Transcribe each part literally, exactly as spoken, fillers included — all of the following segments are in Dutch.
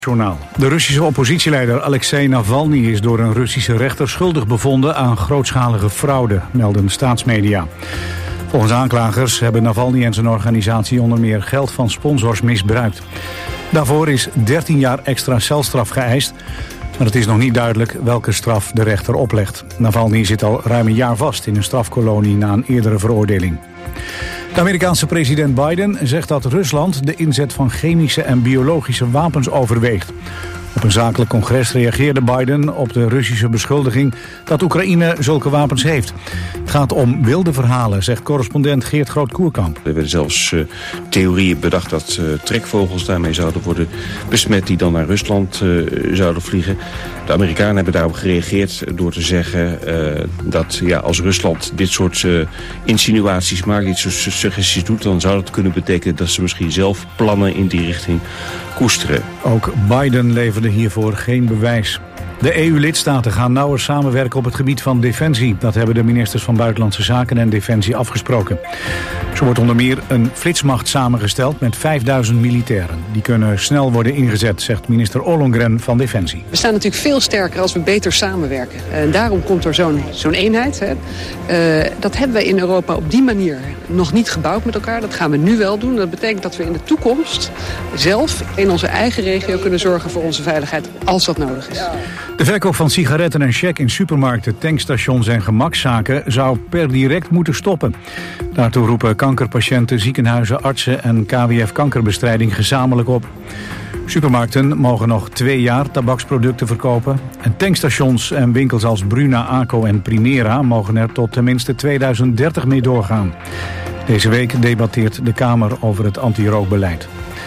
Journaal. De Russische oppositieleider Alexei Navalny is door een Russische rechter schuldig bevonden aan grootschalige fraude, melden staatsmedia. Volgens aanklagers hebben Navalny en zijn organisatie onder meer geld van sponsors misbruikt. Daarvoor is dertien jaar extra celstraf geëist, maar het is nog niet duidelijk welke straf de rechter oplegt. Navalny zit al ruim een jaar vast in een strafkolonie na een eerdere veroordeling. De Amerikaanse president Biden zegt dat Rusland de inzet van chemische en biologische wapens overweegt. Op een zakelijk congres reageerde Biden op de Russische beschuldiging dat Oekraïne zulke wapens heeft. Het gaat om wilde verhalen, zegt correspondent Geert Groot-Koerkamp. Er werden zelfs uh, theorieën bedacht dat uh, trekvogels daarmee zouden worden besmet die dan naar Rusland uh, zouden vliegen. De Amerikanen hebben daarop gereageerd door te zeggen uh, dat ja, als Rusland dit soort uh, insinuaties maakt, dit soort suggesties doet, dan zou dat kunnen betekenen dat ze misschien zelf plannen in die richting koesteren. Ook Biden leverde hiervoor geen bewijs. De E U-lidstaten gaan nauwer samenwerken op het gebied van defensie. Dat hebben de ministers van Buitenlandse Zaken en Defensie afgesproken. Zo wordt onder meer een flitsmacht samengesteld met vijfduizend militairen. Die kunnen snel worden ingezet, zegt minister Ollongren van Defensie. We staan natuurlijk veel sterker als we beter samenwerken. En daarom komt er zo'n zo'n eenheid. Hè. Uh, dat hebben wij in Europa op die manier nog niet gebouwd met elkaar. Dat gaan we nu wel doen. Dat betekent dat we in de toekomst zelf in onze eigen regio kunnen zorgen voor onze veiligheid als dat nodig is. De verkoop van sigaretten en cheque in supermarkten, tankstations en gemakszaken zou per direct moeten stoppen. Daartoe roepen kankerpatiënten, ziekenhuizen, artsen en K W F Kankerbestrijding gezamenlijk op. Supermarkten mogen nog twee jaar tabaksproducten verkopen. En tankstations en winkels als Bruna, ACO en Primera mogen er tot tenminste tweeduizend dertig mee doorgaan. Deze week debatteert de Kamer over het anti-rookbeleid.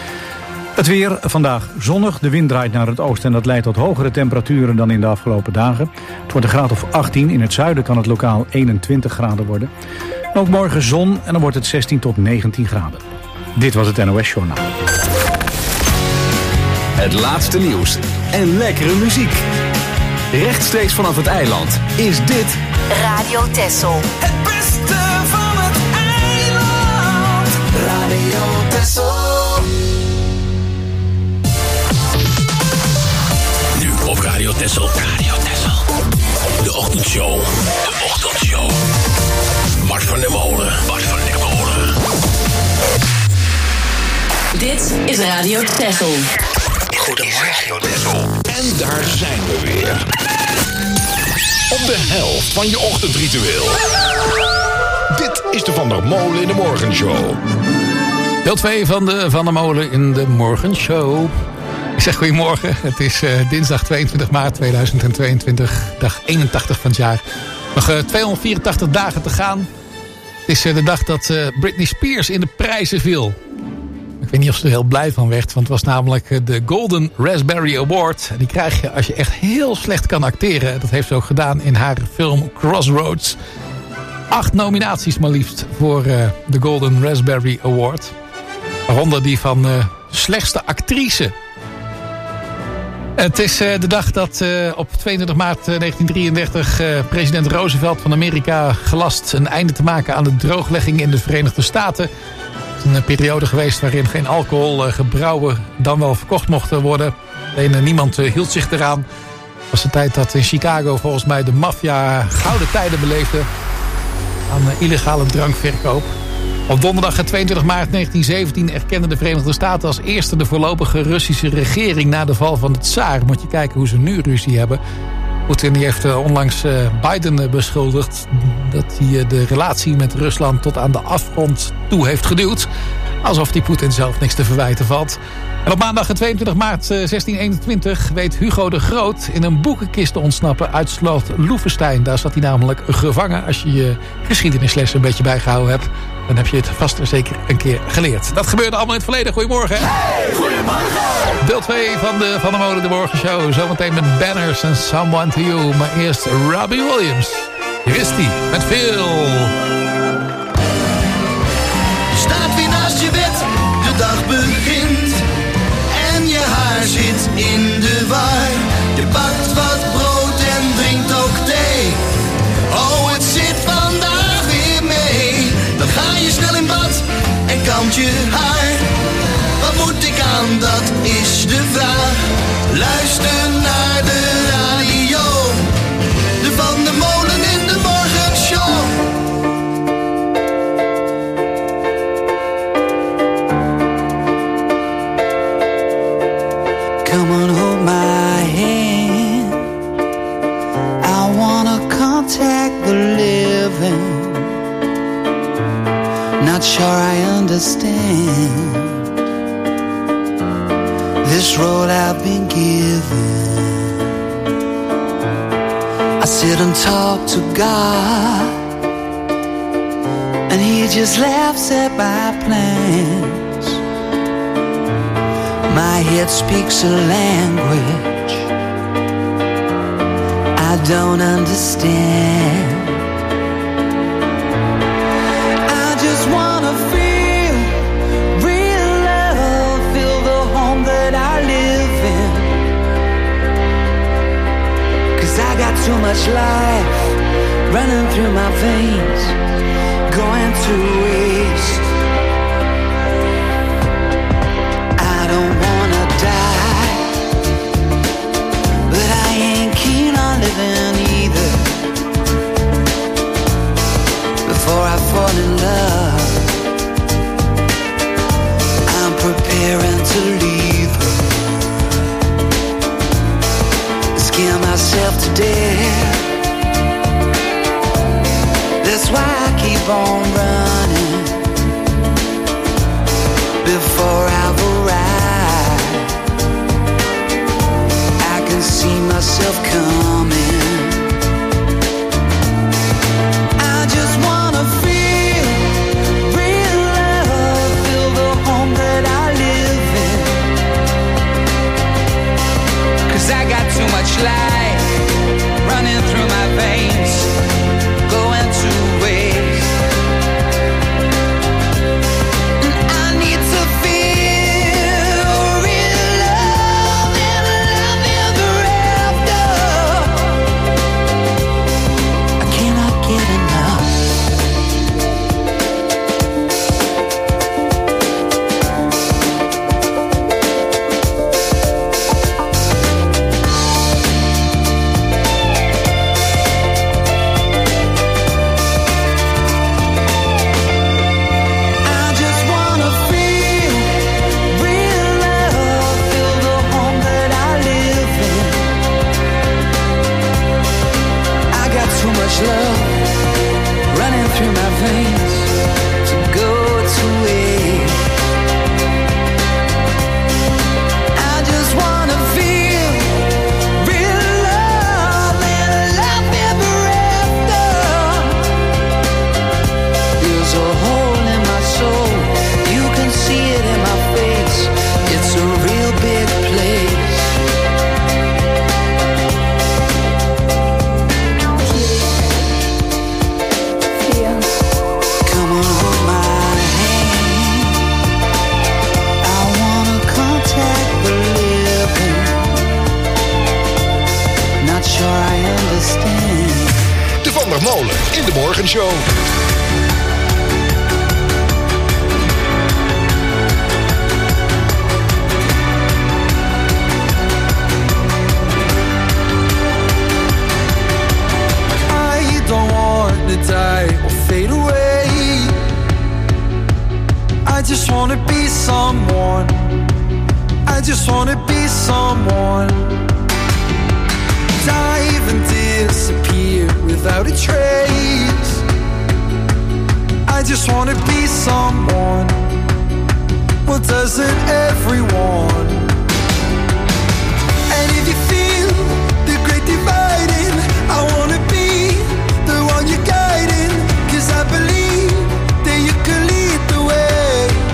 Het weer, vandaag zonnig. De wind draait naar het oosten en dat leidt tot hogere temperaturen dan in de afgelopen dagen. Het wordt een graad of achttien. In het zuiden kan het lokaal eenentwintig graden worden. En ook morgen zon en dan wordt het zestien tot negentien graden. Dit was het N O S Journaal. Het laatste nieuws en lekkere muziek. Rechtstreeks vanaf het eiland is dit Radio Texel. Het beste van het eiland. Radio Texel. Op Radio Texel. Radio Texel. De ochtendshow. De ochtendshow. Bart van der Molen. Bart van der Molen. Dit is Radio Texel. Goedemorgen, Radio Texel. En daar zijn we weer. Op de helft van je ochtendritueel. Dit is de Van der Molen in de Morgenshow. Deel twee van de Van der Molen in de Morgenshow. Ik zeg goedemorgen, het is uh, dinsdag tweeëntwintig maart tweeduizend tweeëntwintig, dag eenentachtig van het jaar. Nog uh, tweehonderdvierentachtig dagen te gaan. Het is uh, de dag dat uh, Britney Spears in de prijzen viel. Ik weet niet of ze er heel blij van werd, want het was namelijk uh, de Golden Raspberry Award. Die krijg je als je echt heel slecht kan acteren. Dat heeft ze ook gedaan in haar film Crossroads. Acht nominaties maar liefst voor uh, de Golden Raspberry Award. Waaronder die van uh, slechtste actrice. Het is uh, de dag dat uh, op tweeëntwintig maart negentien drieëndertig uh, president Roosevelt van Amerika gelast een einde te maken aan de drooglegging in de Verenigde Staten. Het is een uh, periode geweest waarin geen alcohol uh, gebrouwen dan wel verkocht mochten worden. Alleen uh, niemand uh, hield zich eraan. Het was de tijd dat in Chicago volgens mij de maffia gouden tijden beleefde aan uh, illegale drankverkoop. Op donderdag tweeëntwintig maart negentien zeventien erkende de Verenigde Staten als eerste de voorlopige Russische regering na de val van de tsaar. Moet je kijken hoe ze nu ruzie hebben. Poetin die heeft onlangs Biden beschuldigd dat hij de relatie met Rusland tot aan de afgrond toe heeft geduwd. Alsof die Poetin zelf niks te verwijten valt. En op maandag tweeëntwintig maart zestien eenentwintig weet Hugo de Groot in een boekenkist te ontsnappen uit slot Loevestein. Daar zat hij namelijk gevangen. Als je je geschiedenisles een beetje bijgehouden hebt, dan heb je het vast en zeker een keer geleerd. Dat gebeurde allemaal in het verleden. Goedemorgen. Hey, goedemorgen. Deel twee van de Van der Molen de Morgenshow. Zometeen met Banners en Someone to You. Maar eerst Robbie Williams. Hier is hij met Phil. Je staat weer naast je bed, de dag begint. En je haar zit in de war. Je pakt wat brood en drinkt ook thee. Oh, het zit vandaag weer mee. Dan ga je snel in bad en kant je haar. Wat moet ik aan, dat is de vraag. Come on, hold my hand. I wanna contact the living. Not sure I understand this road I've been given. I sit and talk to God, and He just laughs at my plans. My head speaks a language I don't understand. I just wanna feel real love, feel the home that I live in. 'Cause I got too much life running through my veins, going to waste. I don't wanna die, but I ain't keen on living either. Before I fall in love, I'm preparing to leave her. Scare myself to death. That's why I keep on running before I've arrived. I can see myself coming. I just wanna feel real love, feel the home that I live in. 'Cause I got too much life running through my veins, going to waste. And I need to feel real love and love ever after. I cannot get enough. I just wanna feel real love, feel the home that I live in. I got too much love running through my veins to go to waste. I just wanna feel real love and love ever after. There's a hole in my soul, you can see it in my face. It's a real big place. Come on, hold my hand. I wanna contact the living. Not sure I understand. De Van der Molen in de Morgenshow. I don't want to die or fade away. I just want to be someone. I just want to be someone. Dive and disappear without a trace. I just want to be someone. Well, doesn't everyone? And if you feel the great dividing, I want to be the one you're guiding. 'Cause I believe that you can lead the way.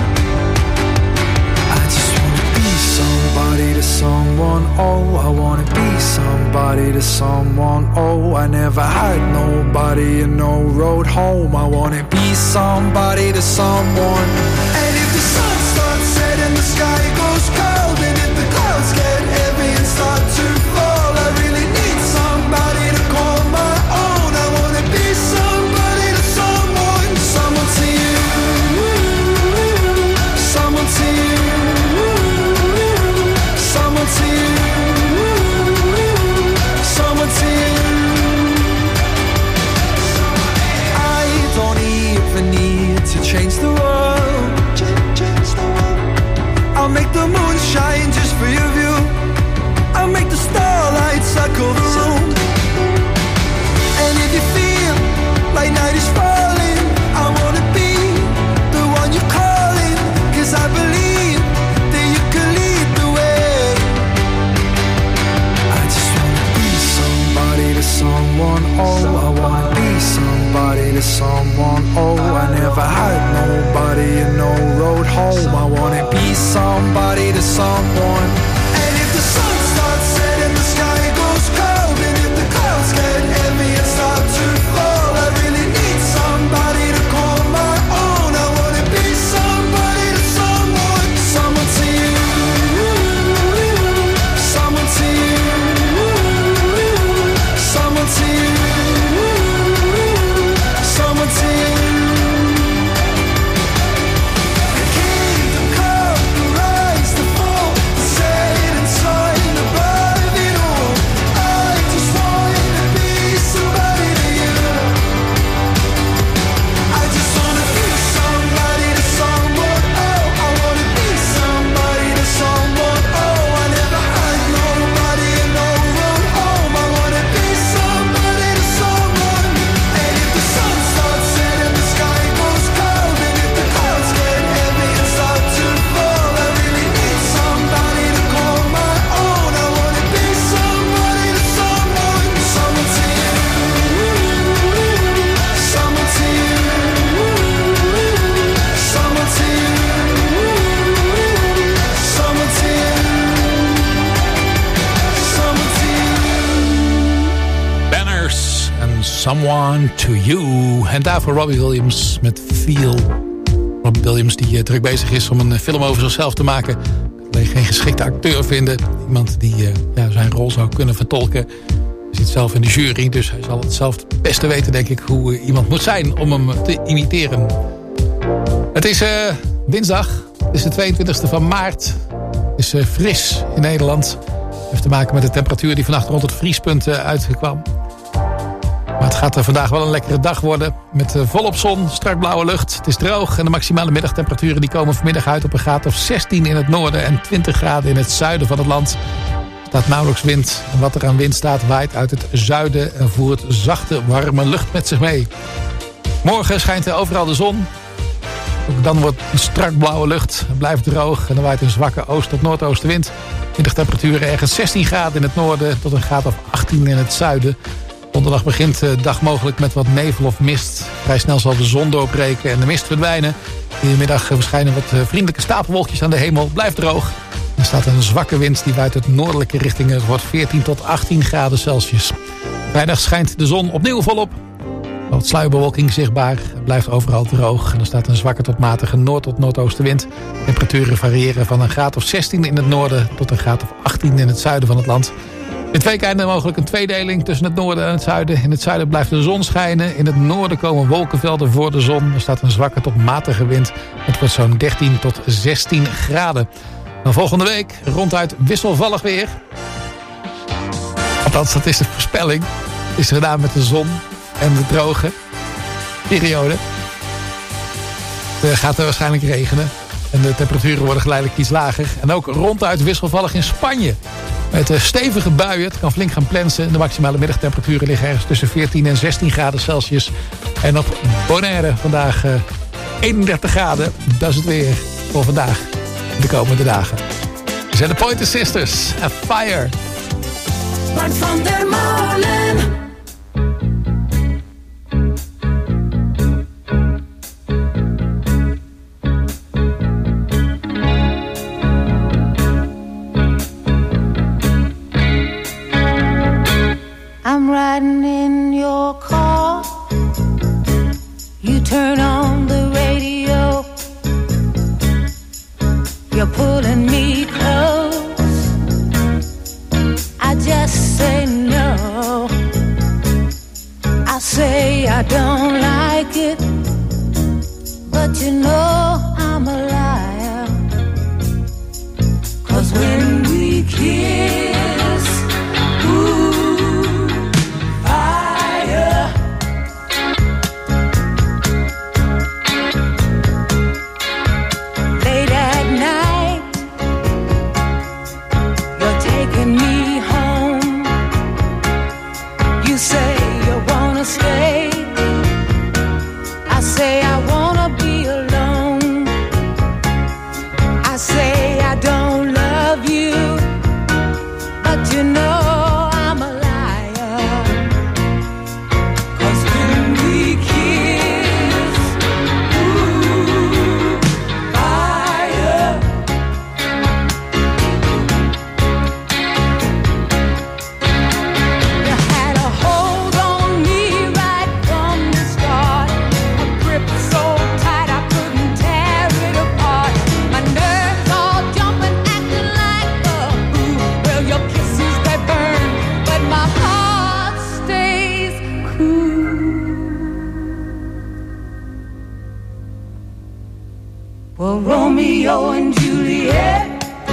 I just want to be somebody to someone. Oh, I want to be somebody to someone. Oh, I never had nobody and no road home. I want to be somebody to someone. And if the sun starts setting, the sky goes cold, and if the clouds get heavy and start to fall, I really need somebody to call my own. I want to be somebody to someone. Someone to you, someone to you, someone to you, someone to you. I don't even need to change the world. Someone to You. En daarvoor Robbie Williams met Feel. Robbie Williams die uh, druk bezig is om een uh, film over zichzelf te maken. Alleen geen geschikte acteur vinden. Iemand die uh, ja, zijn rol zou kunnen vertolken. Hij zit zelf in de jury, dus hij zal het zelf het beste weten, denk ik, hoe uh, iemand moet zijn om hem te imiteren. Het is uh, dinsdag. Het is de tweeëntwintigste van maart. Het is uh, fris in Nederland. Het heeft te maken met de temperatuur die vannacht rond het vriespunt uh, uitkwam. Maar het gaat er vandaag wel een lekkere dag worden. Met uh, volop zon, strak blauwe lucht. Het is droog en de maximale middagtemperaturen die komen vanmiddag uit op een graad of zestien in het noorden en twintig graden in het zuiden van het land. Er staat nauwelijks wind. En wat er aan wind staat waait uit het zuiden en voert zachte, warme lucht met zich mee. Morgen schijnt er overal de zon. Ook dan wordt een strak blauwe lucht. Het blijft droog en er waait een zwakke oost- tot noordoostenwind. Middagtemperaturen ergens zestien graden in het noorden tot een graad of achttien in het zuiden. Donderdag begint de dag mogelijk met wat nevel of mist. Vrij snel zal de zon doorbreken en de mist verdwijnen. In de middag verschijnen wat vriendelijke stapelwolkjes aan de hemel. Blijft droog. Er staat een zwakke wind die waait uit noordelijke richtingen. Het wordt veertien tot achttien graden Celsius. Vrijdag schijnt de zon opnieuw volop. Wat sluierbewolking zichtbaar. Het blijft overal droog. En er staat een zwakke tot matige noord- tot noordoostenwind. Temperaturen variëren van een graad of zestien in het noorden tot een graad of achttien in het zuiden van het land. Dit weekend mogelijk een tweedeling tussen het noorden en het zuiden. In het zuiden blijft de zon schijnen. In het noorden komen wolkenvelden voor de zon. Er staat een zwakke tot matige wind. Het wordt zo'n dertien tot zestien graden. Dan volgende week ronduit wisselvallig weer. Althans, dat is de voorspelling. Het is gedaan met de zon en de droge periode. Het gaat er waarschijnlijk regenen. En de temperaturen worden geleidelijk iets lager. En ook ronduit wisselvallig in Spanje. Met stevige buien, het kan flink gaan plensen. De maximale middagtemperaturen liggen ergens tussen veertien en zestien graden Celsius. En op Bonaire vandaag uh, eenendertig graden. Dat is het weer voor vandaag. De komende dagen. We zijn de Pointer Sisters. A Fire. Bart van der Molen. I'm riding in your car. You turn on the radio. You're pulling me close. I just say no. I say I don't like it, but you know I'm a liar. 'Cause when we kiss, ooh, fire. Late at night, you're taking me home. You say you wanna stay. I say I wanna be alone. I say I don't love you, but you know I'm a liar. 'Cause when we kiss, ooh, fire. You had a hold on me right from the start, a grip so tight I couldn't tear it apart. My nerves all jumping, acting like a fool. Well, your kisses they burn, but my heart stays cool. Well, Romeo and Juliet,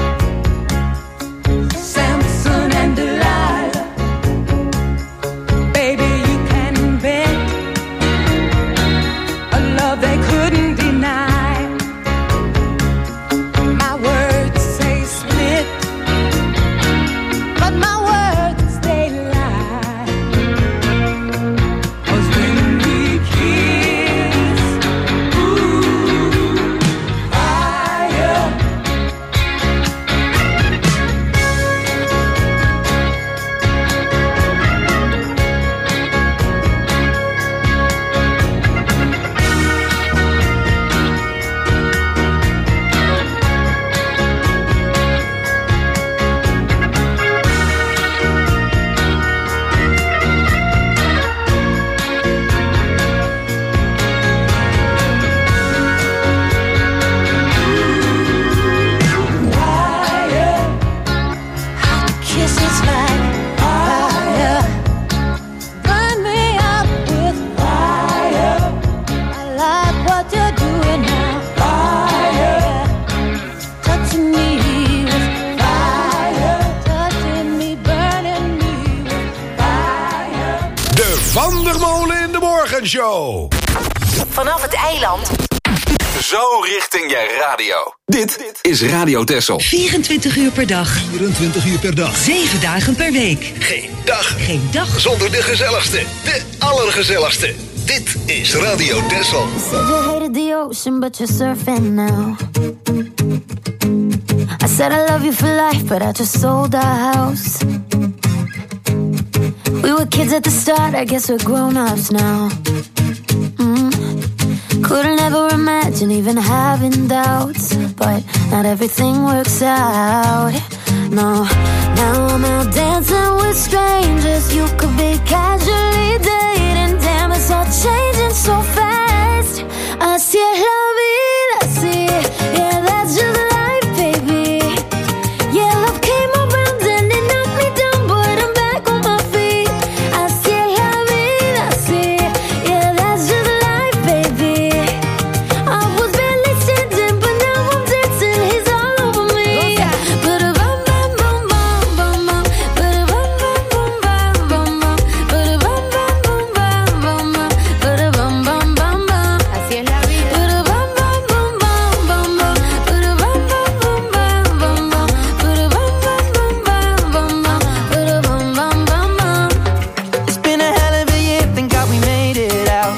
Samson and Delilah. Baby, you can bet a love they couldn't deny. My words say split, but my words they lie. 'Cause when we kiss, ooh, fire. Morgenshow. Vanaf het eiland. Zo richting je radio. Dit is Radio Texel. vierentwintig uur per dag. vierentwintig uur per dag. zeven dagen per week. Geen dag. Geen dag. Zonder de gezelligste. De allergezelligste. Dit is Radio Texel. You said you hated the ocean, but you're surfing now. I said I love you for life, but I just sold our house. We were kids at the start, I guess we're grown-ups now. Mm. Couldn't ever imagine even having doubts, but not everything works out. No, now I'm out dancing with strangers. You could be casually dating. Damn, it's all changing so fast. Así es la vida, así, yeah, that's just life, baby. Yeah, love came around and it knocked me down, but I'm back on my feet. Así es la vida, así, yeah, that's just life, baby. I was barely standing, but now I'm dancing. He's all over me. Ba-da-bum, bum, bum, bum, bum, bum. Ba-da-bum, bum, bum, bum, bum, bum. Ba-da-bum, bum, bum, bum, bum, bum. Ba-da-bum, bum, bum, bum. Así es la vida. Ba-da-bum, bum, bum, bum, bum, bum. Ba-da-bum, bum, bum, bum, bum, bum. Ba-da-bum, bum, bum, bum, bum, bum. Ba-da-bum, bum, bum, bum. It's been a hell of a year, thank God we made it out.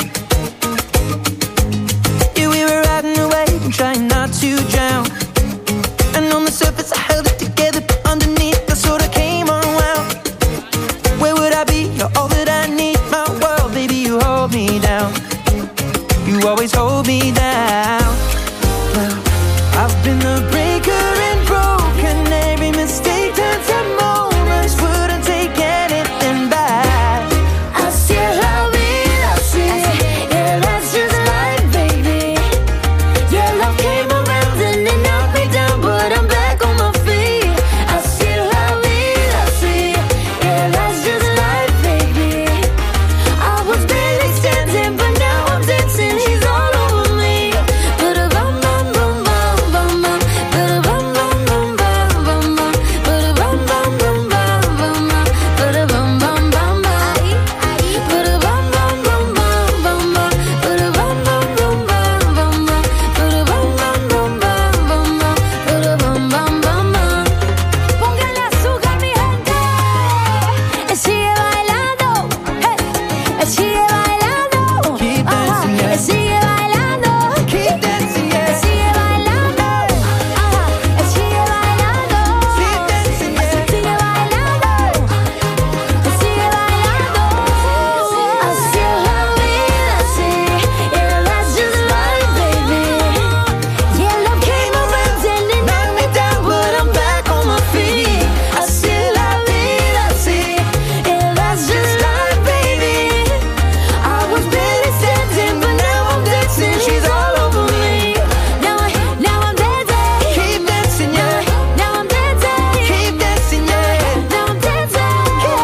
Yeah, we were riding away and trying not to drown. And on the surface I held it together, but underneath I sort of came unwound. Where would I be? You're all that I need, my world, baby, you hold me down. You always hold me down. Well, I've been the breaker and broken. Every mistake turns to moments. Wouldn't take anything back. Así es la vida, así, yeah, that's just life, baby. Yeah, love came around and it knocked me down, but I'm back on my feet. Así es la vida, así, yeah, that's just life, baby. I was barely standing, but now I'm dancing. He's all over me. Ba-da-bum, bum, bum, bum, bum, bum. Ba-da-bum, bum, bum, bum, bum, bum. Ba-da-bum, bum, bum, bum, bum, bum. Ba-da-bum, bum, bum, bum. Ba-da-bum, bum, bum, bum, bum, bum. Ba-da-bum, bum, bum, bum, bum, bum. Ba-da-bum, bum, bum, bum, bum, bum. Ba-da-bum, bum, bum, bum. Póngale azúcar, mi gente. Y sigue bailando. Hey. Y sigue bailando. Keep dancing, Ajá. yeah. Y sigue bailando. Keep dancing, Y yeah. sigue bailando. Ajá. Y sigue bailando. Keep dancing, yeah. Sigue bailando. Y sigue bailando. Así es la vida, así. Yeah, that's just life, baby. Yeah, love came around and it knocked me down, but I'm back on my feet. Así es la vida, así. Yeah, that's just life, baby. I was barely standing, but now I'm dancing. She's all over me. Now, I, now I'm dancing. Keep dancing, yeah. Now I'm dancing. Keep dancing, yeah. Now I'm dancing. Keep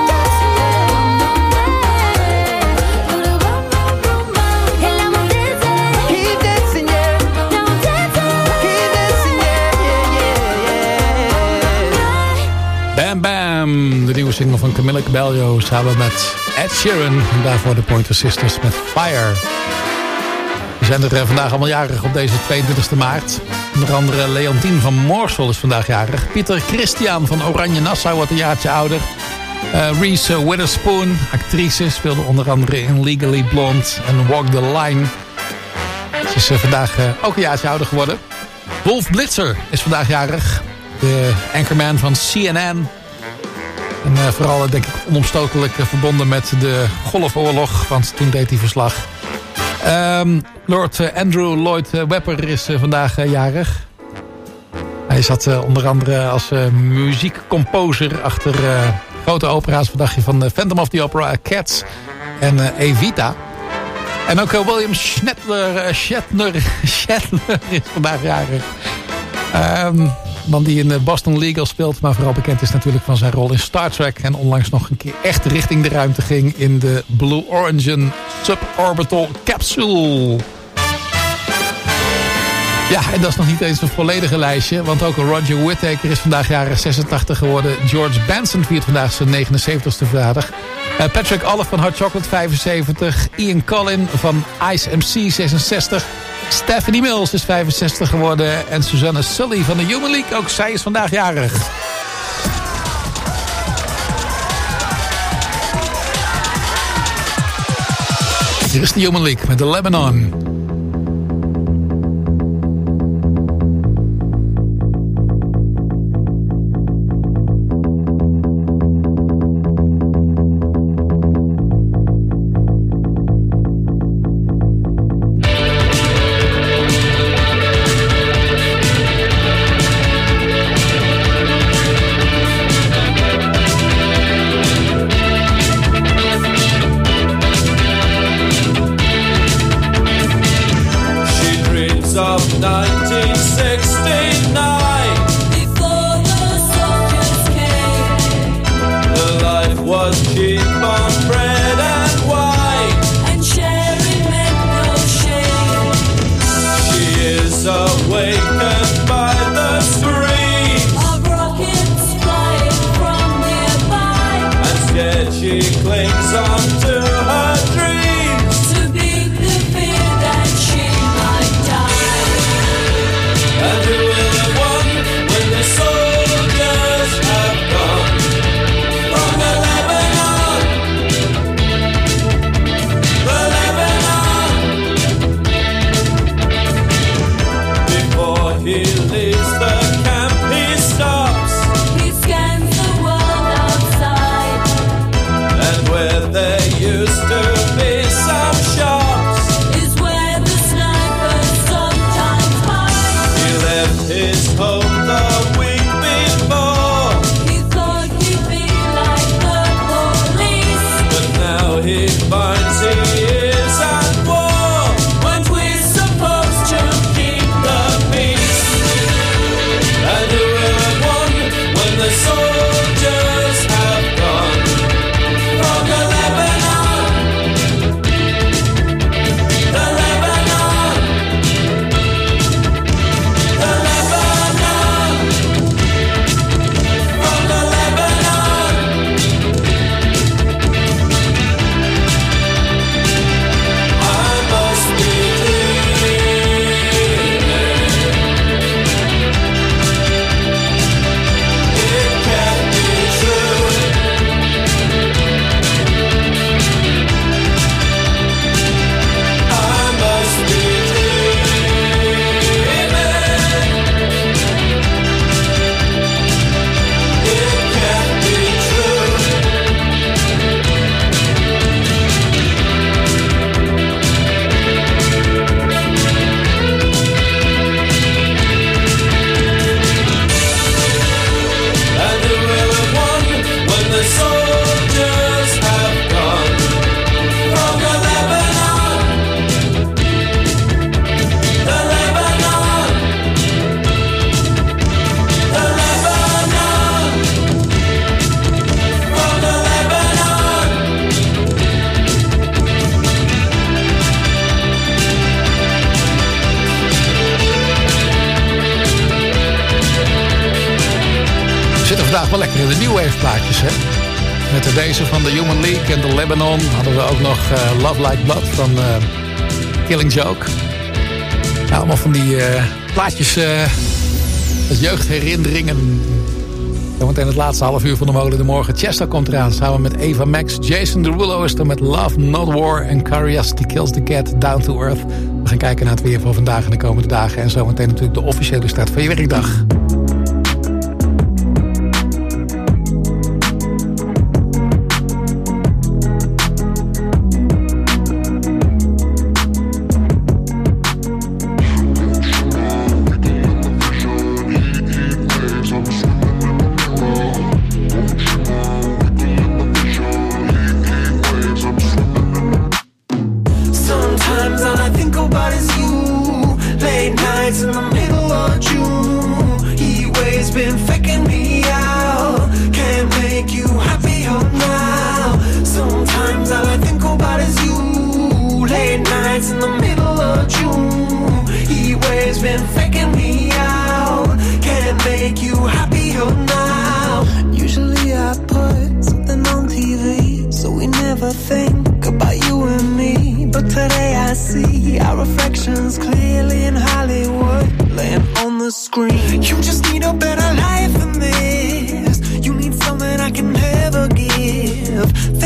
dancing. And now I'm dancing. Keep dancing, yeah. Now I'm dancing. Keep dancing, yeah, yeah, yeah. Bam Bam, de nieuwe single van Camila Cabello samen met Ed Sheeran. En daarvoor de Pointer Sisters met Fire. We zijn er eh, vandaag allemaal jarig op deze tweeëntwintigste maart. Onder andere Leontien van Moorsel is vandaag jarig. Pieter Christian van Oranje Nassau wordt een jaartje ouder. Uh, Reese Witherspoon, actrice, speelde onder andere in Legally Blonde en Walk the Line. Ze is eh, vandaag eh, ook een jaartje ouder geworden. Wolf Blitzer is vandaag jarig. De anchorman van C N N. En uh, vooral uh, denk ik onomstotelijk uh, verbonden met de Golfoorlog. Want toen deed hij verslag. Um, Lord uh, Andrew Lloyd uh, Webber is uh, vandaag uh, jarig. Hij zat uh, onder andere als uh, muziekcomposer achter uh, grote opera's. Wat dacht je van uh, Phantom of the Opera, Cats en uh, Evita. En ook uh, William Shatner, uh, Shatner, Shatner is vandaag jarig. Um, man die in Boston Legal speelt, maar vooral bekend is natuurlijk van zijn rol in Star Trek. En onlangs nog een keer echt richting de ruimte ging in de Blue Origin Suborbital Capsule. Ja, en dat is nog niet eens een volledige lijstje. Want ook Roger Whittaker is vandaag jaren zesentachtig geworden. George Benson viert vandaag zijn negenenzeventigste verjaardag. Uh, Patrick Olive van Hot Chocolate vijfenzeventig. Ian Collin van Ice M C zesenzestig. Stephanie Mills is vijfenzestig geworden. En Susanne Sully van de Human League. Ook zij is vandaag jarig. Hier is de Human League met de Lebanon. Vandaag wel lekker in de New Wave plaatjes, hè? Met deze van de Human League en de Lebanon hadden we ook nog uh, Love Like Blood van uh, Killing Joke. Nou, allemaal van die uh, plaatjes uh, als jeugdherinneringen. Zometeen het laatste half uur van de Molen de Morgen. Chester komt eraan samen met Eva Max. Jason Derulo is er met Love Not War. En Curiosity Kills the Cat, Down to Earth. We gaan kijken naar het weer van vandaag en de komende dagen. En zometeen natuurlijk de officiële start van je werkdag. Sometimes all I think about is you. Late nights in the middle of June.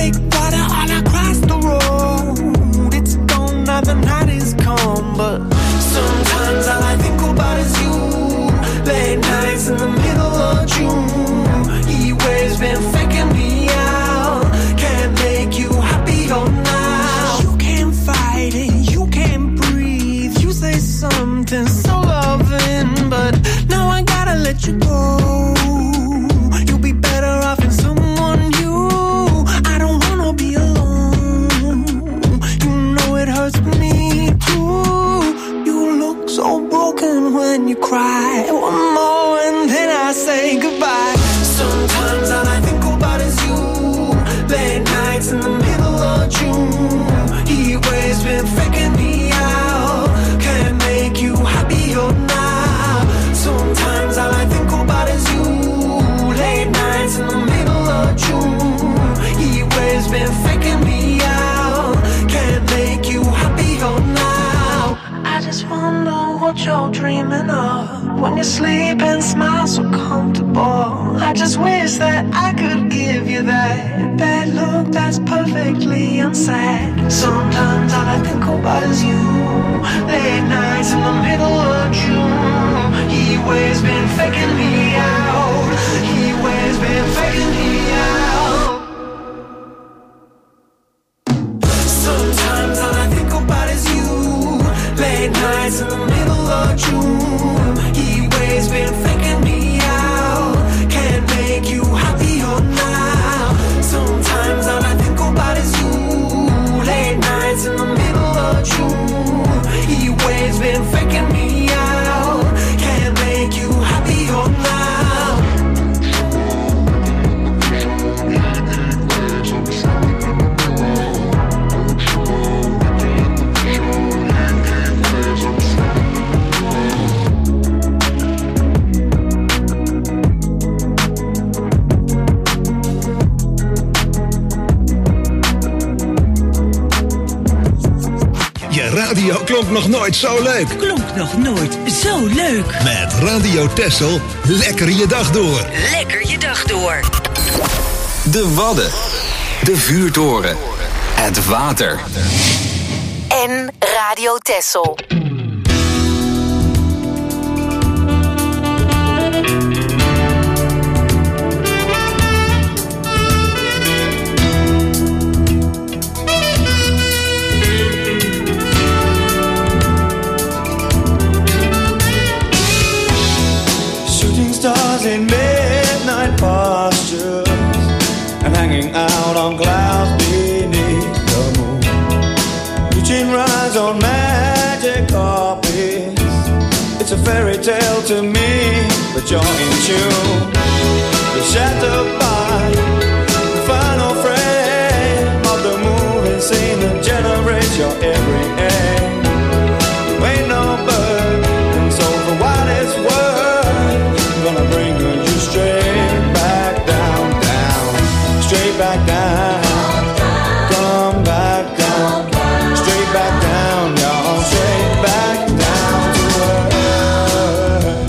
fake water all across the road. It's gone now, the night is come, but sometimes all I think about is you. Late nights in the middle of June. He waves been faking me out. Can't make you happier now. You can't fight it, you can't breathe. You say something so loving, but now I gotta let you go. You'll be better off in someone new. I don't wanna be alone. You know it hurts me too. You look so broken when you cry. One more and then I say goodbye. Sometimes all I think about is you. Late nights in the middle of June. He waves been faking me out. Can't make you happier now. Sometimes all I think about is you. Late nights in the middle of June. He waves been faking me out. Can't make you happier now. I just wonder what you're dreaming of when you sleep and smile so comfortable. I just wish that I could give you that that look that's perfectly unsaid. Sometimes all I think about is you. Late nights in the middle of June. He waves been faking me out. He waves been faking me out. Sometimes all I think about is you. Late nights in the middle of June. He waves been faking me out. Can't make you happier now. Sometimes all I think about is you. Late nights in the middle of June. He waves been faking me out. Can't make you happier now. Radio klonk nog nooit zo leuk. Klonk nog nooit zo leuk. Met Radio Texel, lekker je dag door. Lekker je dag door. De Wadden. De vuurtoren. Het water. En Radio Texel. Stars in midnight postures and hanging out on clouds beneath the moon, reaching rise on magic carpets. It's a fairy tale to me, but you're in tune. You're shattered by the final frame of the moving scene that generates your every aim. You ain't no bird, and so for what it's worth, gonna bring you straight back down, down, straight back down, come back down, straight back down, y'all, straight back down to earth.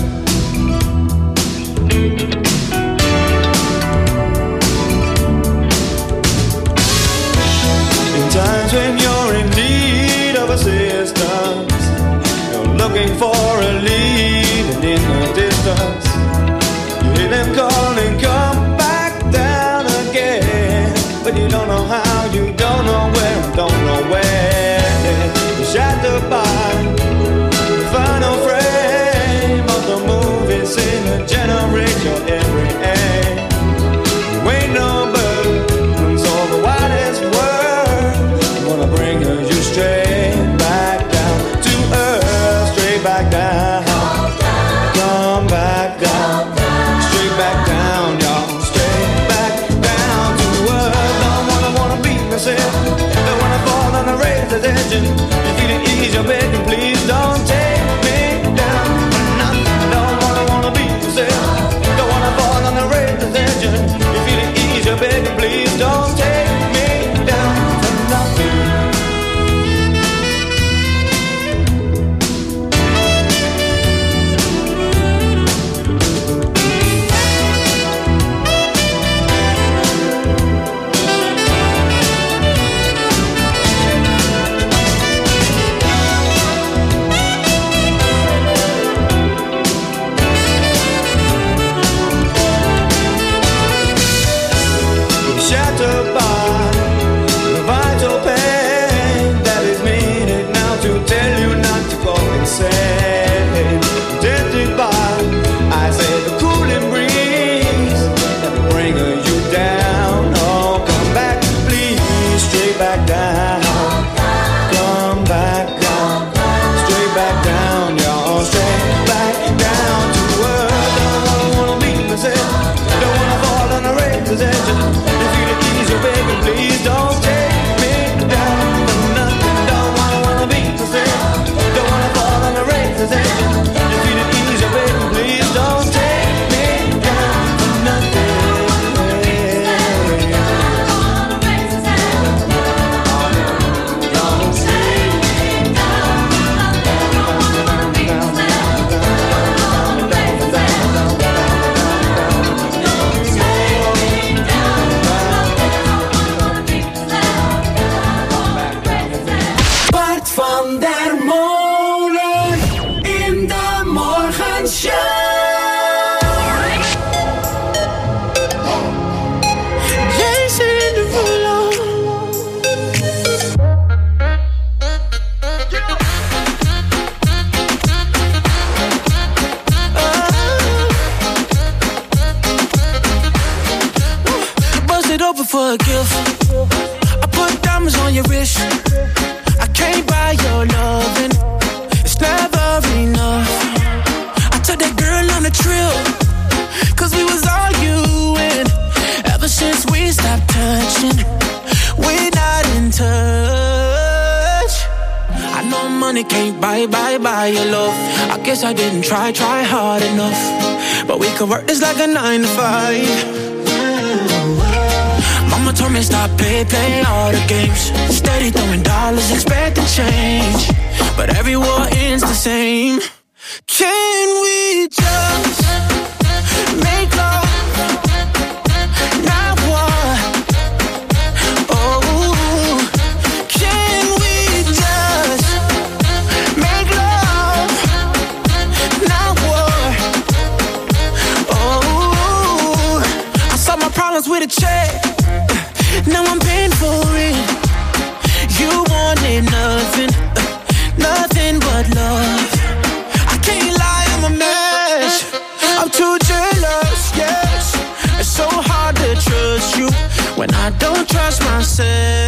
In times when you're in need of assistance, you're looking for a lead and in the distance, hear them calling, come back down again. But you don't know how, you don't know where, don't know when. You're shattered by the final frame of the movie scene that generates your every aim. You ain't no bird, and so for what it's worth, I'm gonna bring you straight back down to earth, straight back down, come back down. Back down, y'all, straight back down to earth. Don't wanna, wanna be for a gift. I put diamonds on your wrist. I can't buy your loving. It's never enough. I took that girl on a trip, cause we was arguing. Ever since we stopped touching, we're not in touch. I know money can't buy, buy, buy your love. I guess I didn't try, try hard enough. But we could work this like a nine to five. Mama told me stop, play, play all the games. Steady throwing dollars, expecting change. But every war ends the same. Can we just make love, not war? Oh, can we just make love, not war? Oh, I solved my problems with a check. Now I'm paying for it. You wanted nothing, nothing but love. I can't lie, I'm a mess. I'm too jealous, yes. It's so hard to trust you when I don't trust myself.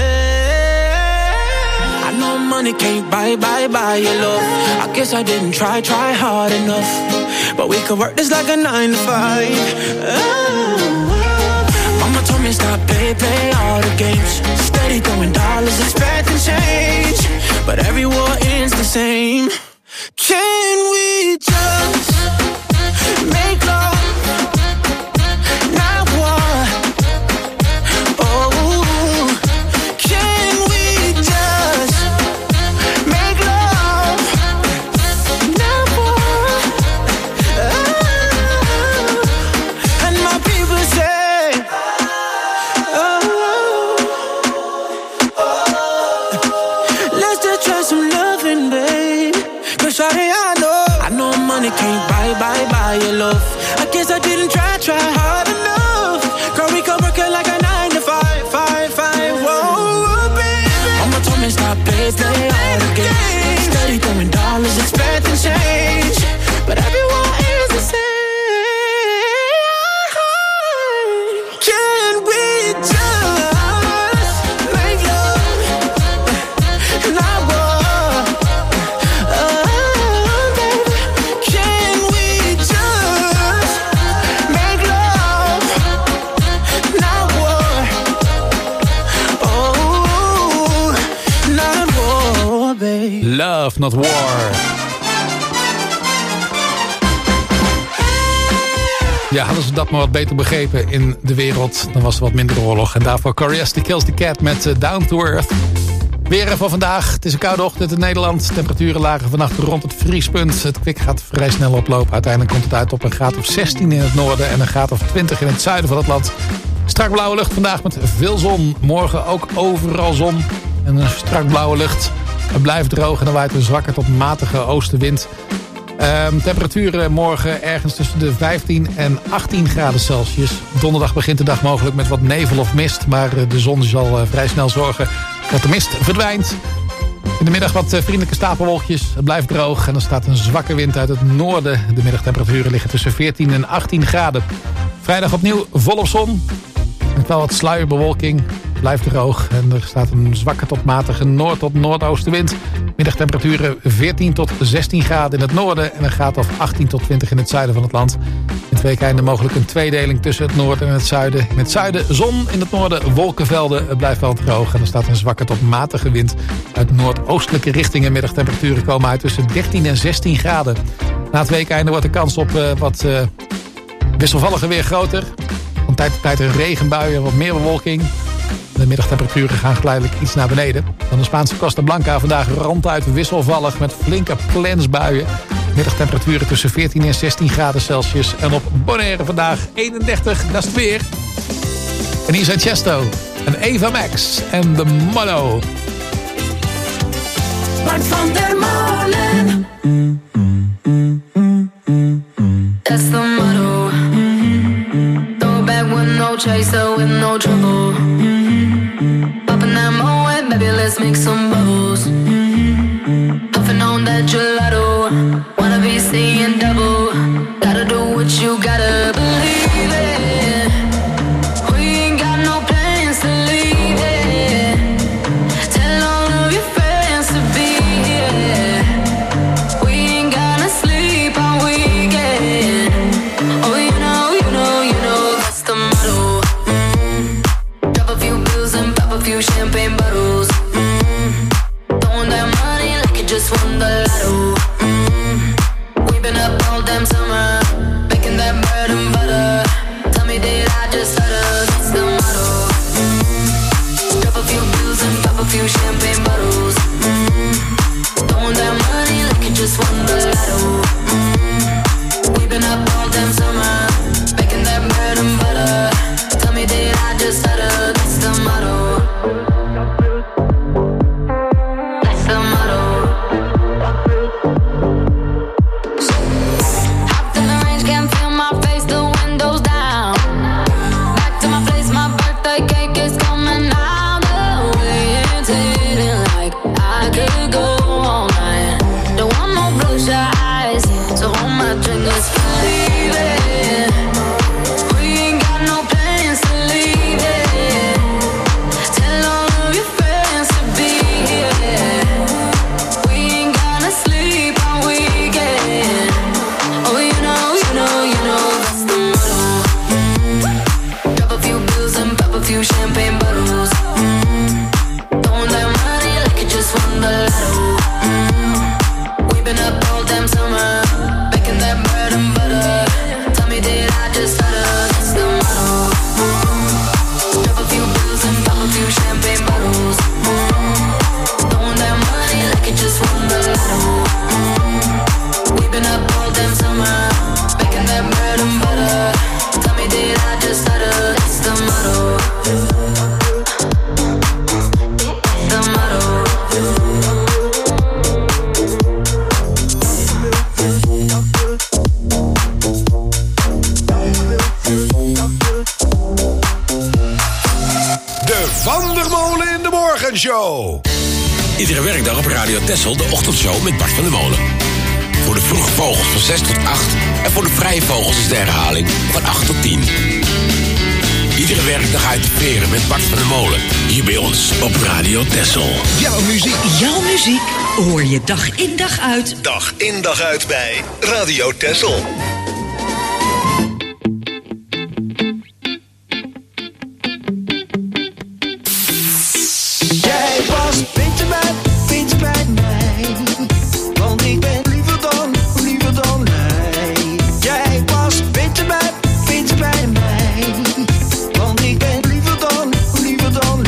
I know money can't buy, buy, buy your love. I guess I didn't try, try hard enough. But we could work this like a nine to five. Oh. Mama told me stop, play, play all the games. Steady throwing dollars, expecting change. But every war ends the same. Can we just make love, not war? Oh, can we just make love, not war? Oh, and my people say, oh, oh, let's just try some loving, babe. Cause shawty, I know, I know money can't buy, buy, buy your love. I guess I didn't try, try hard enough. Girl, we could work it like a nine to five, five, five, whoa, baby. Mama told me stop, play, play all the games. Steady throwing dollars, expecting change. But everyone is the same. Can we just make love, not war? Oh, baby, can we just make love, not war? Oh, not war, baby. Love, not war. Ja, hadden ze dat maar wat beter begrepen in de wereld, dan was er wat minder oorlog. En daarvoor Curiosity Kills the Cat met uh, Down to Earth. Weer van vandaag. Het is een koude ochtend in Nederland. Temperaturen lagen vannacht rond het vriespunt. Het kwik gaat vrij snel oplopen. Uiteindelijk komt het uit op een graad of zestien in het noorden en een graad of twintig in het zuiden van het land. Strak blauwe lucht vandaag met veel zon. Morgen ook overal zon en een strak blauwe lucht. Het blijft droog en er waait een zwakke tot matige oostenwind. Um, temperaturen morgen ergens tussen de vijftien en achttien graden Celsius. Donderdag begint de dag mogelijk met wat nevel of mist. Maar de zon zal uh, vrij snel zorgen dat de mist verdwijnt. In de middag wat uh, vriendelijke stapelwolkjes. Het blijft droog en er staat een zwakke wind uit het noorden. De middagtemperaturen liggen tussen veertien en achttien graden. Vrijdag opnieuw volop zon. Met wel wat sluierbewolking. Het blijft droog en er staat een zwakke tot matige noord- tot noordoostenwind. Middagtemperaturen veertien tot zestien graden in het noorden en een graad of achttien tot twintig in het zuiden van het land. In het weekende mogelijk een tweedeling tussen het noorden en het zuiden. In het zuiden zon, in het noorden wolkenvelden. Het blijft wel droog en er staat een zwakke tot matige wind uit noordoostelijke richtingen. Middagtemperaturen komen uit tussen dertien en zestien graden. Na het weekende wordt de kans op uh, wat uh, wisselvallige weer groter. Van tijd tot tijd een regenbui en wat meer bewolking. De middagtemperaturen gaan geleidelijk iets naar beneden. Dan de Spaanse Costa Blanca vandaag ronduit wisselvallig met flinke plensbuien. Middagtemperaturen tussen veertien en zestien graden Celsius. En op Bonaire vandaag eenendertig, dat is het weer. En hier zijn Chesto en Eva Max en de Motto. Bart van der Molen. That's the motto. Throw back with no chaser, with no trouble. Popping that moe, baby, let's make some bubbles. Puffing on that gelato. Wanna be seeing double. Gotta do what you gotta believe in. We ain't got no plans few champagne bottles. Mm-hmm. Throwing that money like you just won the lotto. Mm-hmm. We've been up all damn summer, making that bread and butter. Tell me, did I just stutter? That's the motto. Mm-hmm. Drop a few bills and pop a few champagne bottles. Mm-hmm. Throwing that money like you just won the lotto. Mm-hmm. We've been up all damn summer, making that bread and butter. Tell me, did I just stutter? That's the motto. That's the motto. Hopped in the range, can't feel my face, the windows down. Back to my place, my birthday cake is coming out the way. It's hitting like I could go all night. Don't want no bloodshot eyes, so hold my drink, let's leave it. We ain't got no plans to leave it. Tell all of your friends to be here. We ain't gonna sleep all weekend. Oh, you know, you know, you know, that's the motto. Mm-hmm. Drop a few bills and pop a few champagne bottles. Mm-hmm. Throwing that money like you just won the lotto. Mm-hmm. We've been up all damn summer, making that bread and butter. Tell me, did I just stutter? That's the motto. Mm-hmm. Drop a few bills and pop a few champagne bottles. Mm-hmm. Throwing that money like you just won the lotto. Mm-hmm. We've been up all damn summer, making that bread and butter. Tell me, did I just stutter? That's the motto. The motto. De Van der Molen in de Morgenshow. Iedere werkdag op Radio Texel de ochtendshow met Bart van der Molen. Voor de vroege vogels van zes tot acht. En voor de vrije vogels is de herhaling van acht tot tien. Iedere werkdag uit de veren met Bart van der Molen. Hier bij ons op Radio Texel. Jouw muziek. Jouw muziek hoor je dag in dag uit. Dag in dag uit bij Radio Texel. Jij was beter bij, beter bij mij. Want ik ben liever dan, liever dan hij. Jij was beter bij, beter bij mij. Want ik ben liever dan, liever dan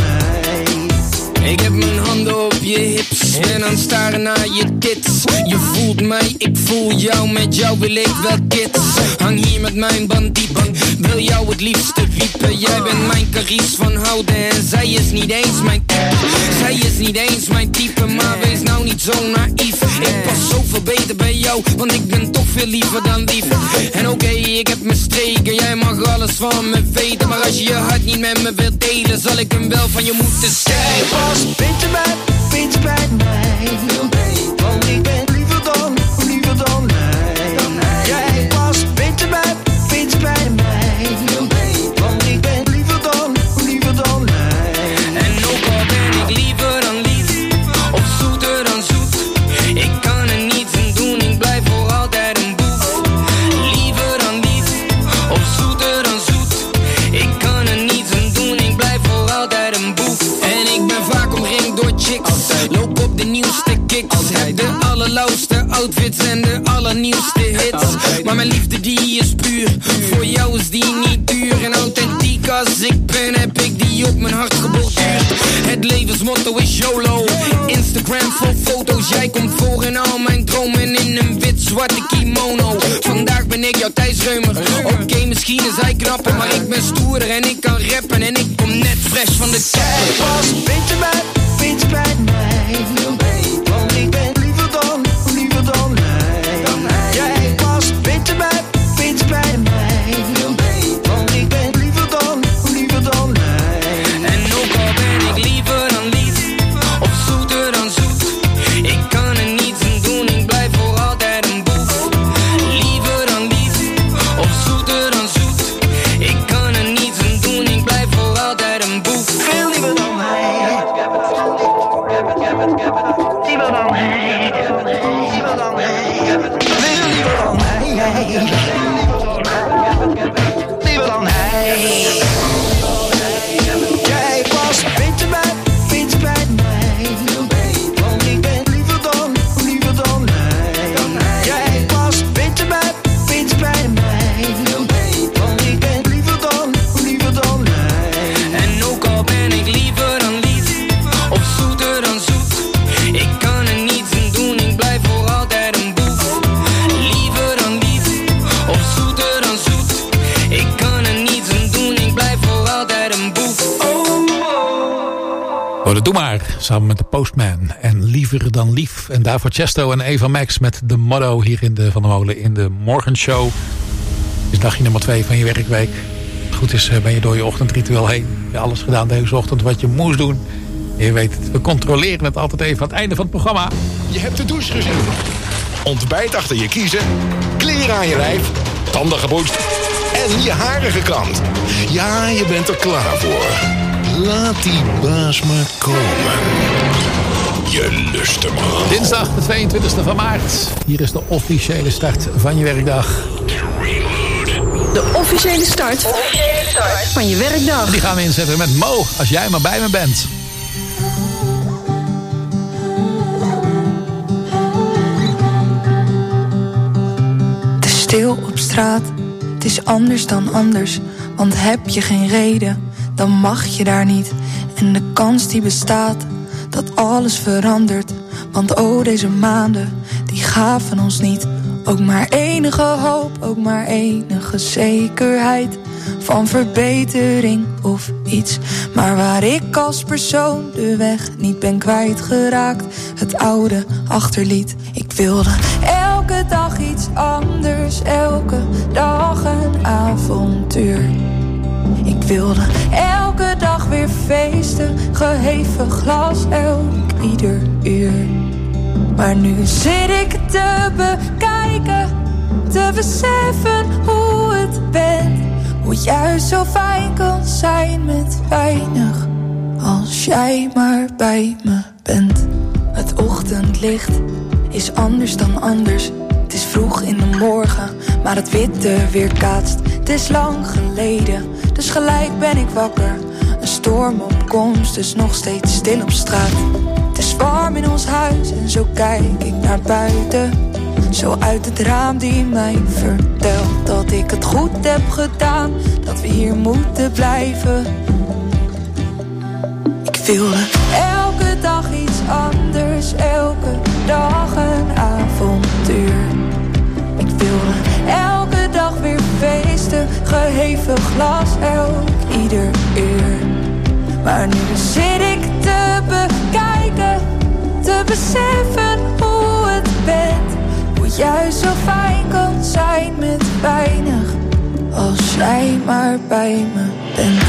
hij. Ik heb mijn handen op je hips en aan het staren naar je tits. Je voelt mij, ik voel jou, met jou wil ik wel kids. Hang hier met mijn bandiepen, wil jou het liefste wiepen. Jij bent mijn Carice van houden en zij is niet eens mijn type. Zij is niet eens mijn type, maar wees nou niet zo naïef. Ik pas zoveel beter bij jou, want ik ben toch veel liever dan lief. En oké, okay, ik heb mijn streken, jij mag alles van me weten. Maar als je je hart niet met me wilt delen, zal ik hem wel van je moeten stelen. Jij was beter bij, beter bij mij. Want ik ben liever dan, liever dan hij. Jij was beter bij, beter bij mij. Want ik ben liever dan, liever dan hij. En ook al ben ik liever dan lief, of zoeter dan zoet, ik kan er niets aan doen, ik blijf voor altijd een boef. Liever dan lief, of zoeter dan zoet, ik kan er niets aan doen, ik blijf voor altijd een boef. En ik ben vaak omringd door chicks, loop op de nieuwste kicks, heb de allerlauwste outfits en de allernieuwste hits. Maar mijn liefde die is puur, voor jou is die niet duur. En authentiek als ik ben, heb ik die op mijn hart geborduurd. Het levensmotto is YOLO, Instagram vol foto's. Jij komt voor in al mijn dromen in een wit-zwarte kimono. Vandaag ben ik jouw Thijs Reumer. Oké, okay, misschien is hij knapper, maar ik ben stoerder en ik kan rappen. En ik kom net fresh van de kei. Jij was beter bij, beter bij mij. Want ik ben liever dan, liever dan hij. Jij was beter bij, beter bij mij. Want ik ben liever dan, liever dan hij. En ook al ben ik liever dan lief, of zoeter dan zoet, ik kan er niets aan doen, ik blijf voor altijd een boef. Liever dan lief, of zoeter dan zoet, ik kan er niets aan doen, ik blijf voor altijd een boef. Veel liever dan hij. Liever dan hij. Liever dan hij. Veel liever dan hij. Liever dan hij. Jij was beter bij Oh, doe maar, samen met de Postman en Liever dan Lief. En daarvoor Chesto en Eva Max met de motto hier in de Van der Molen in de morgenshow. Het is dagje nummer twee van je werkweek. Het goed is, ben je door je ochtendritueel heen. Je hebt alles gedaan deze ochtend wat je moest doen. En je weet het, we controleren het altijd even aan het einde van het programma. Je hebt de douche gezien. Ontbijt achter je kiezen. Kleren aan je lijf. Tanden gepoetst. En je haren gekamd. Ja, je bent er klaar voor. Laat die baas maar komen. Je lust hem al. Dinsdag de tweeëntwintigste van maart. Hier is de officiële start van je werkdag. De officiële start van je werkdag. En die gaan we inzetten met Mo, als jij maar bij me bent. Te stil op straat, het is anders dan anders. Want heb je geen reden, dan mag je daar niet. En de kans die bestaat, dat alles verandert. Want oh, deze maanden, die gaven ons niet ook maar enige hoop, ook maar enige zekerheid van verbetering of iets. Maar waar ik als persoon de weg niet ben kwijtgeraakt, het oude achterliet. Ik wilde elke dag iets anders, elke dag een avontuur. Ik wilde elke dag weer feesten, geheven glas elk ieder uur. Maar nu zit ik te bekijken, te beseffen hoe het bent. Hoe het juist zo fijn kan zijn met weinig, als jij maar bij me bent. Het ochtendlicht is anders dan anders. Het is vroeg in de morgen, maar het witte weerkaatst. Het is lang geleden, dus gelijk ben ik wakker. Een storm op komst, dus nog steeds stil op straat. Het is warm in ons huis en zo kijk ik naar buiten. Zo uit het raam die mij vertelt dat ik het goed heb gedaan, dat we hier moeten blijven. Ik wilde elke dag iets anders, elke dag een avontuur. Ik wilde elke dag weer feesten, geheven glas elk ieder uur. Maar nu zit ik te bekijken, te beseffen hoe het bent. Hoe het juist zo fijn kan zijn met weinig, als jij maar bij me bent.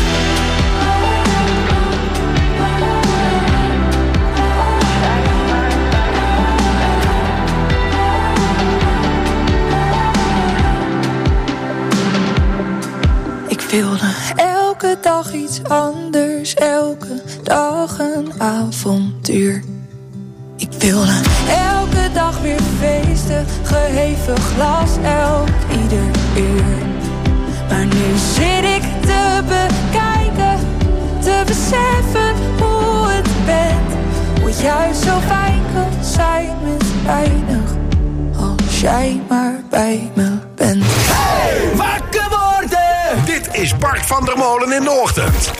Ik wilde elke dag iets anders, elke dag een avontuur. Ik wilde elke dag weer feesten, geheven glas elk ieder uur. Maar nu zit ik te bekijken, te beseffen hoe het bent. Hoe het juist zo fijn kan zijn met weinig, als jij maar bij me bent. Hey, wakker worden! Dit is Bart van der Molen in de ochtend.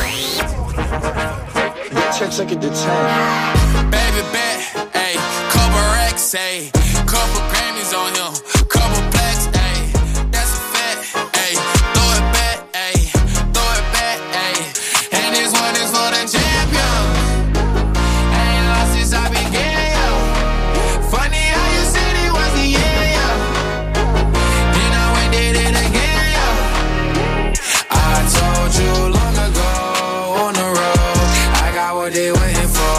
Check, check it, dit zijn. Baby bet, ayy, couple racks, ayy, couple Grammys on him, couple plaques, ayy, that's a fact, ayy, throw it back, ayy, throw it back, ayy, and this one is for the champion. Ain't lost since I began, yo. Funny how you said it was the end, yo. Then I went did it again, yo. I told you long ago on the road, I got what they waiting for.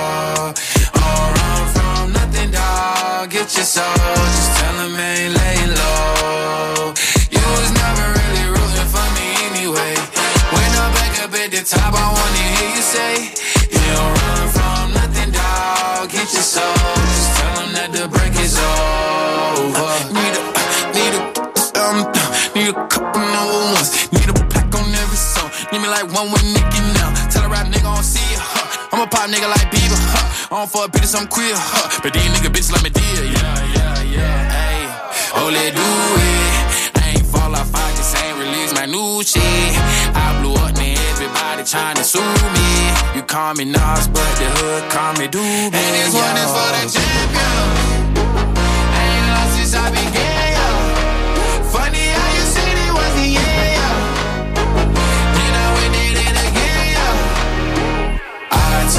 Get your soul, just tell him I ain't laying low. You was never really rooting for me anyway. When I'm back up at the top, I wanna hear you say, you don't run from nothing, dog. Get your soul, just tell him that the break is over. Need a, need a, um, need a couple number ones. Need a plaque on every song. Need me like one with Nicki now. Tell a rap nigga I don't see it, huh. I'm a pop nigga like Bieber, huh. I don't fuck bitches, I'm queer, huh. But these nigga bitches like me deal, yeah, yeah, yeah, ayy. Oh, let do it. I ain't fall off, I just ain't release my new shit. I blew up, man, everybody tryna sue me. You call me Nas, but the hood call me Doobie. And this one is for the champion. I ain't lost since I began, yo. Funny how you said it was the end, yo. Then I went did it again, yo. I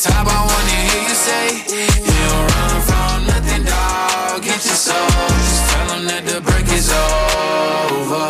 top, I wanna hear you say, you don't run from nothing, dog. Get your soul, just tell them that the break is over.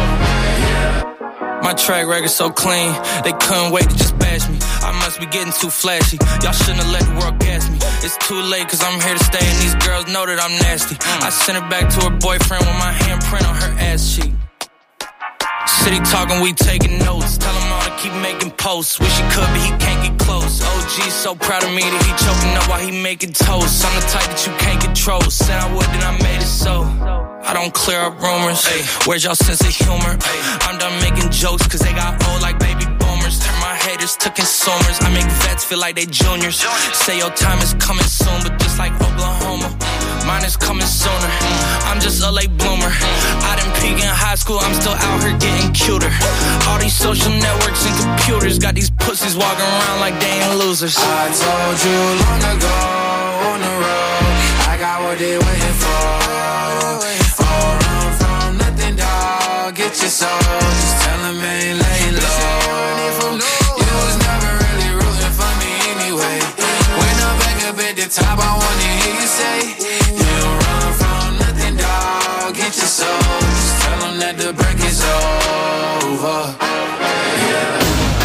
My track record so clean, they couldn't wait to just bash me. I must be getting too flashy. Y'all shouldn't have let the world gas me. It's too late cause I'm here to stay and these girls know that I'm nasty. I sent her back to her boyfriend with my handprint on her ass cheek. City talking, we taking notes. Tell him all to keep making posts. Wish he could, but he can't get close. O G's so proud of me that he choking up while he making toast. I'm the type that you can't control. Said I would, then I made it so. I don't clear up rumors. Ay, where's y'all sense of humor? Ay, I'm done making jokes cause they got old like baby boomers. Turn my haters to consumers. I make vets feel like they juniors. Say your time is coming soon, but just like Oklahoma, mine is coming sooner. I'm just a late bloomer. I didn't peak in high school, I'm still out here getting cuter. All these social networks and computers got these pussies walking around like they ain't losers. I told you long ago on the road, I got what they waiting for. Oh, run from nothing, dog. Get your soul, just tell them ain't laying low. You was never really rooting for me anyway. When I'm back up at the top, I wanna hear you say, you don't run from nothing, dog. Get your soul, just tell them that the break is over. Yeah.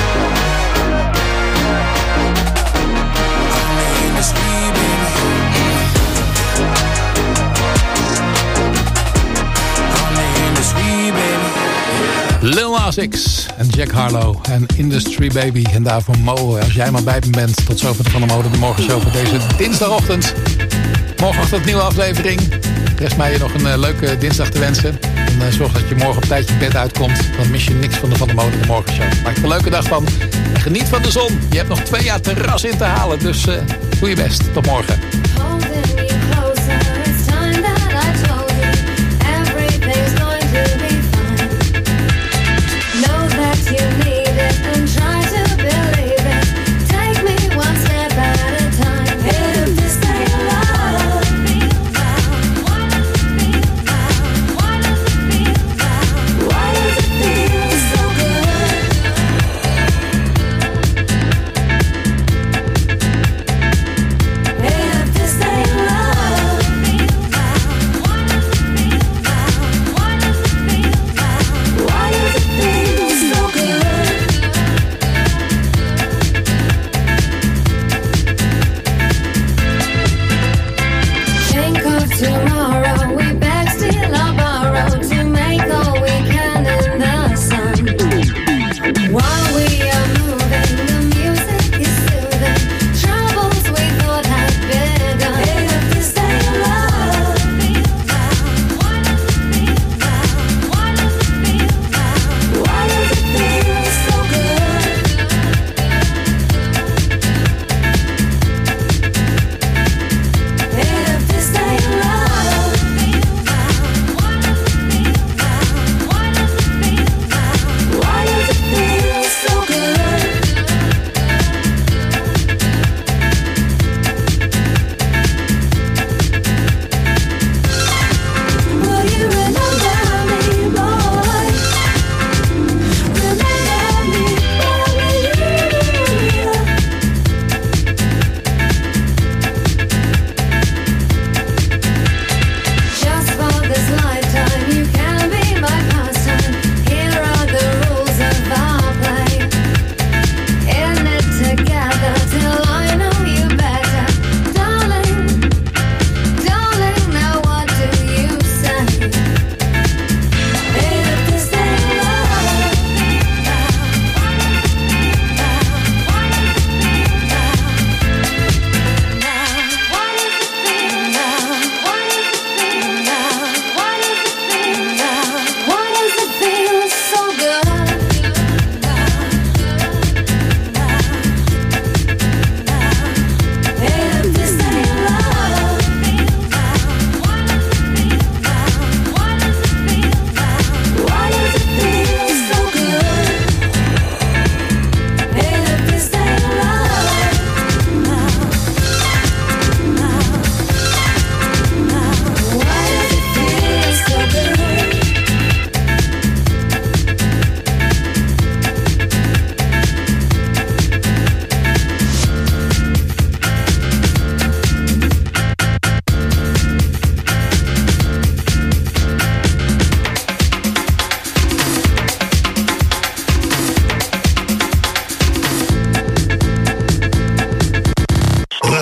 I'm in the street, baby. I'm in the street, baby. Lil Nas X en Jack Harlow en Industry Baby. En daarvoor Mo, als jij maar bij me bent. Tot zover Van der Molen de Morgenshow voor deze dinsdagochtend. Morgenochtend nieuwe aflevering. Rest mij je nog een uh, leuke dinsdag te wensen. En uh, zorg dat je morgen op tijd je bed uitkomt. Dan mis je niks van de Van der Molen de Morgenshow. Maak er een leuke dag van. En geniet van de zon. Je hebt nog twee jaar terras in te halen. Dus uh, doe je best. Tot morgen. Stay alive.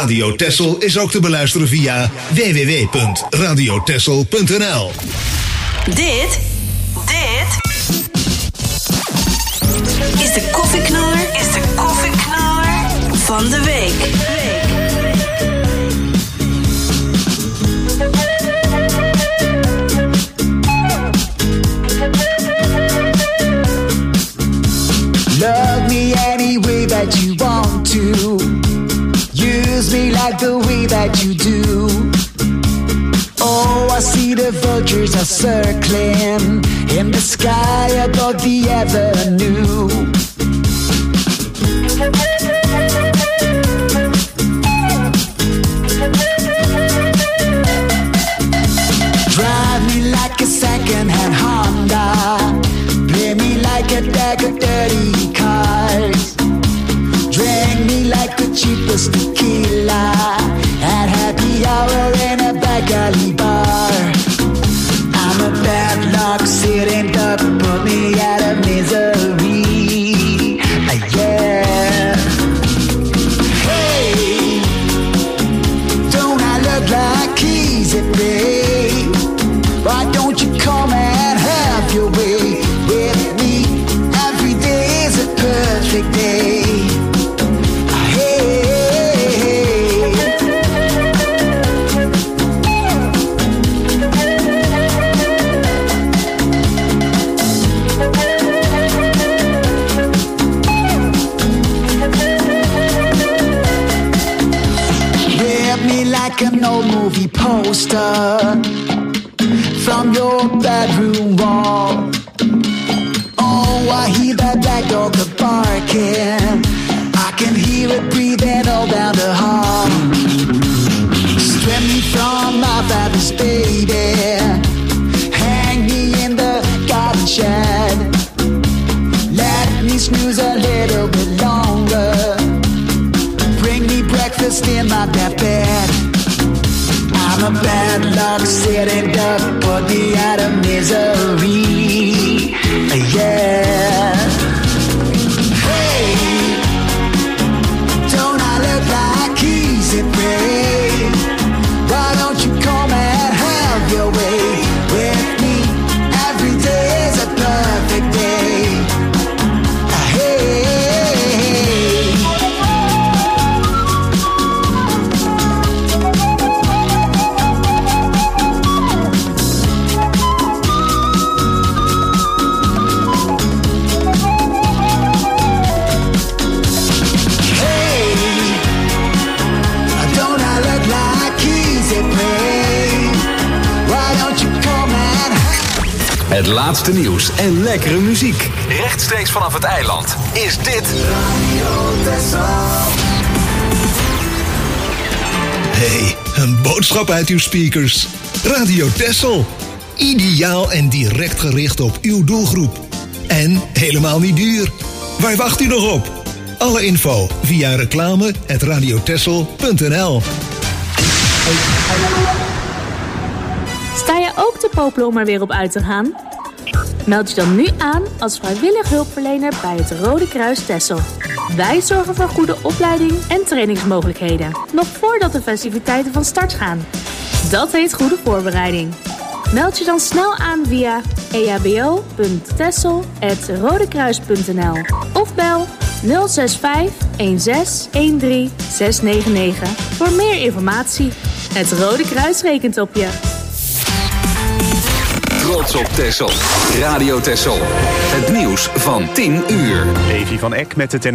Radio Texel is ook te beluisteren via w w w punt radio texel punt n l. Dit, dit is de koffieknaller, is de koffieknaller van de week. Love me any way that you want to. Use me like the way that you do. Oh, I see the vultures are circling in the sky above the avenue. Drive me like a second-hand Honda. Play me like a deck of dirty cards. Drink me like the cheapest tequila. At happy hour in a back alley bar. I'm a bad luck sitting up, put me out of misery. Uh, yeah. Hey, don't I look like easy, babe? Why don't you come and have your way with me? Every day is a perfect day. Like an old movie poster from your bedroom wall. Oh, I hear that black dog barking. I can hear it breathing all down the hall. Strip me from my father's baby. Hang me in the garden shed. Let me snooze a little bit longer. Bring me breakfast in my deathbed. I'm a bad luck sitting up, put me out of misery. Yeah. Hey, don't I look like easy, babe? Why don't you come and have your way with me? Every day is a perfect day. Hey. Het laatste nieuws en lekkere muziek. Rechtstreeks vanaf het eiland is dit Hey, een boodschap uit uw speakers. Radio Texel. Ideaal en direct gericht op uw doelgroep. En helemaal niet duur. Waar wacht u nog op? Alle info via reclame at radio texel punt n l. Sta je ook te popelen om er weer op uit te gaan? Meld je dan nu aan als vrijwillig hulpverlener bij het Rode Kruis Texel. Wij zorgen voor goede opleiding en trainingsmogelijkheden, nog voordat de festiviteiten van start gaan. Dat heet goede voorbereiding. Meld je dan snel aan via e h b o punt texel apenstaartje rodekruis punt n l of bel nul zes vijf een zes een drie zes negen negen voor meer informatie. Het Rode Kruis rekent op je. Trots op Texel. Radio Texel. Het nieuws van tien uur. Davy van Eck met het